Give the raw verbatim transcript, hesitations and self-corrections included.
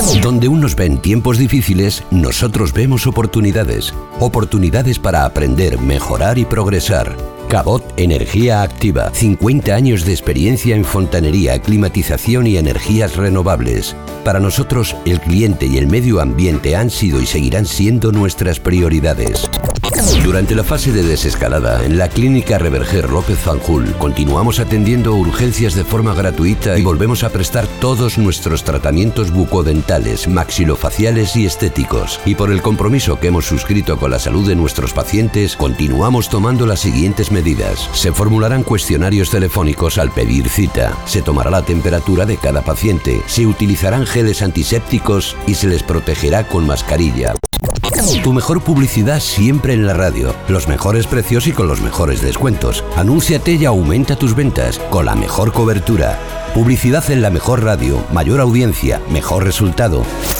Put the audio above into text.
Donde unos ven tiempos difíciles, nosotros vemos oportunidades. Oportunidades para aprender, mejorar y progresar. Cabot Energía Activa. cincuenta años de experiencia en fontanería, climatización y energías renovables. Para nosotros, el cliente y el medio ambiente han sido y seguirán siendo nuestras prioridades. Durante la fase de desescalada, en la Clínica Reverger López Fanjul, continuamos atendiendo urgencias de forma gratuita y volvemos a prestar todos nuestros tratamientos bucodentales, maxilofaciales y estéticos. Y por el compromiso que hemos suscrito con la salud de nuestros pacientes, continuamos tomando las siguientes medidas. Se formularán cuestionarios telefónicos al pedir cita. Se tomará la temperatura de cada paciente. Se utilizarán geles antisépticos y se les protegerá con mascarilla. Tu mejor publicidad siempre en la radio, los mejores precios y con los mejores descuentos. Anúnciate y aumenta tus ventas con la mejor cobertura. Publicidad en la mejor radio, mayor audiencia, mejor resultado.